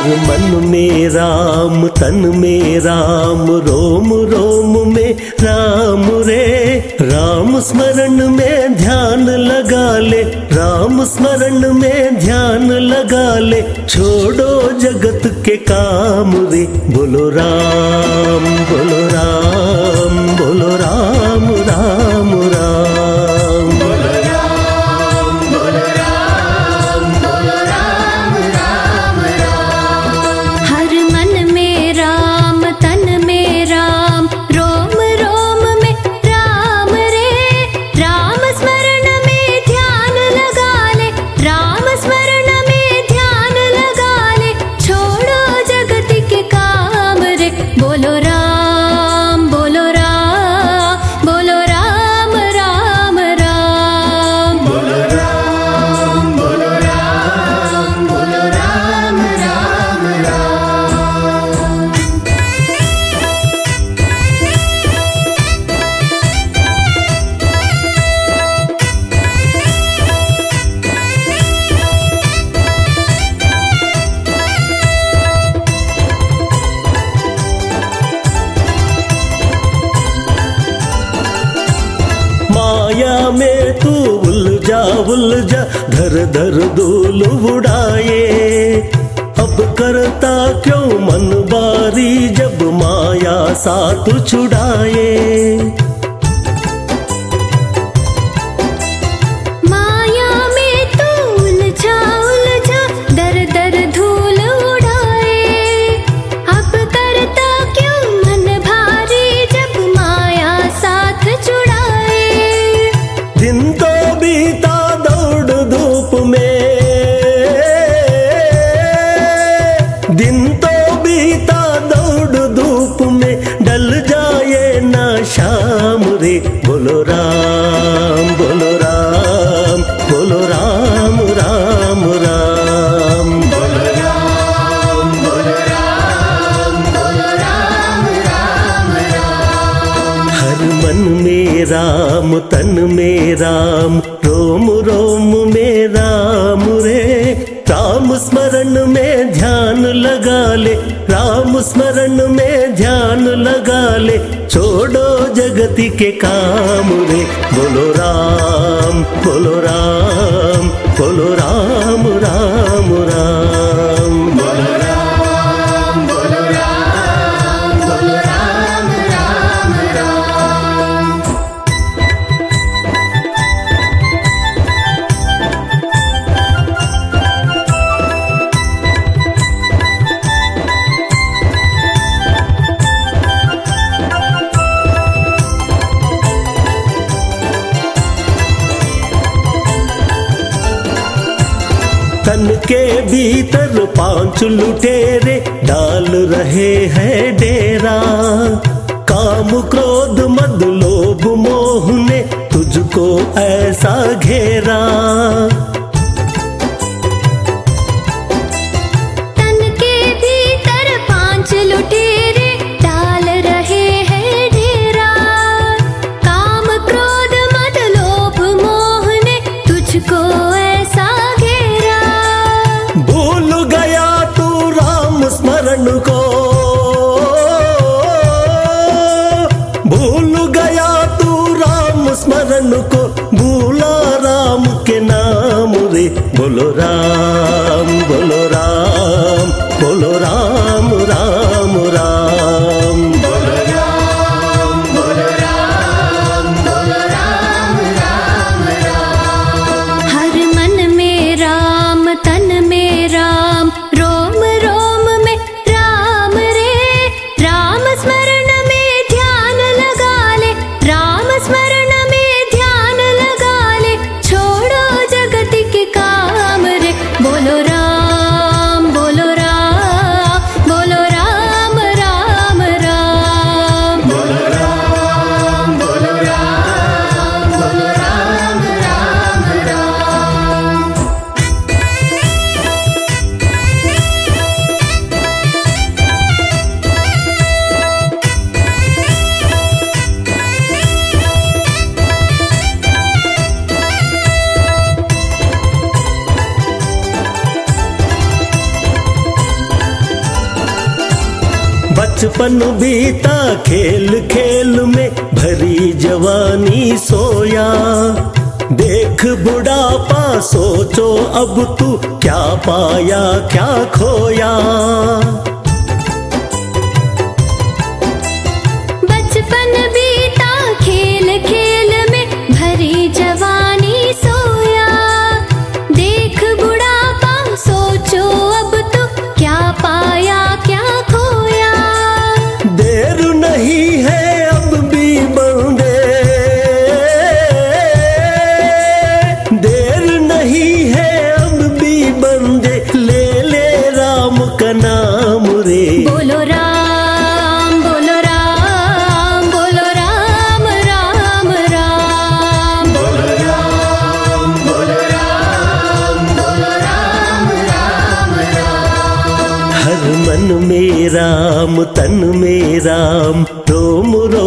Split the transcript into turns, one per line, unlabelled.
हर मन में राम, तन में राम, रोम रोम में राम रे। राम स्मरण में ध्यान लगा ले, राम स्मरण में ध्यान लगा ले, छोड़ो जगत के काम रे। बोलो राम, बोलो राम, बोलो राम राम राम।
बोलो राम, बोलो राम, बोलो राम राम राम। हर मन में राम, तन में राम, रोम रोम में राम रे। राम स्मरण में ध्यान लगा ले, राम स्मरण में ध्यान लगा ले, छोड़ो जगत के काम रे। बोलो राम, बोलो राम, बोलो राम राम राम। बोलो राम, बोलो राम, बोलो राम राम राम।
माया में तू उलझा उलझा, धर धर धूल उड़ाए। अब करता क्यों मन बारी, जब माया साथ छुड़ाए।
माया में तू उलझा उलझा, दर दर धूल उड़ाए। अब करता क्यों मन भारी, जब माया साथ छुड़ाए।
दिन तो बीता दौड़ धूप में, दिन तो बीता दौड़ धूप में, ढल जाए ना शाम रे। बोलो राम, बोलो राम, बोलो राम राम राम।
बोलो राम, बोलो राम, बोलो राम राम राम।
हर मन में राम, तन में राम, रोम रोम में राम रे। राम स्मरण में ध्यान लगा ले, राम स्मरण में ध्यान लगा ले, छोड़ो जगति के काम रे। बोलो राम, बोलो राम, बोलो राम राम राम।
बोलो राम, बोलो राम, बोलो राम राम राम।
तन के भीतर 5 लुटेरे डाल रहे हैं डेरा। काम क्रोध मद लोभ मोह ने तुझको ऐसा घेरा।
तन के भीतर 5 लुटेरे डाल रहे हैं डेरा। काम क्रोध मद लोभ मोह ने तुझको ऐसा घेरा।
भूल गया तू राम स्मरण को, भूल गया तू राम स्मरण को, भूला राम के नाम रे। बोलो राम, बोलो राम, बोलो राम राम राम।
बोलो राम, बोलो राम, बोलो राम राम राम। हर मन में राम, तन में राम, रोम रोम में राम रे। राम स्मरण में ध्यान लगा ले, राम स्मरण में ध्यान लगा ले, छोड़ो जगत के काम रे। बोलो राम, बोलो राम,
बचपन बीता खेल खेल में, भरी जवानी सोया। देख बुढ़ापा सोचो अब तू, क्या पाया क्या खोया।
बचपन बीता खेल खेल में, भरी जवानी सोया। देख बुढ़ापा सोचो अब तू, क्या पाया क्या खोया।
देर नहीं है अब भी बंदे, देर नहीं है अब भी बंदे, ले ले राम का नाम रे।
बोलो राम बोलो राम, बोलो राम राम राम। बोलो राम बोलो राम, बोलो राम राम राम।
हर मन में राम तन में राम, रोम रोम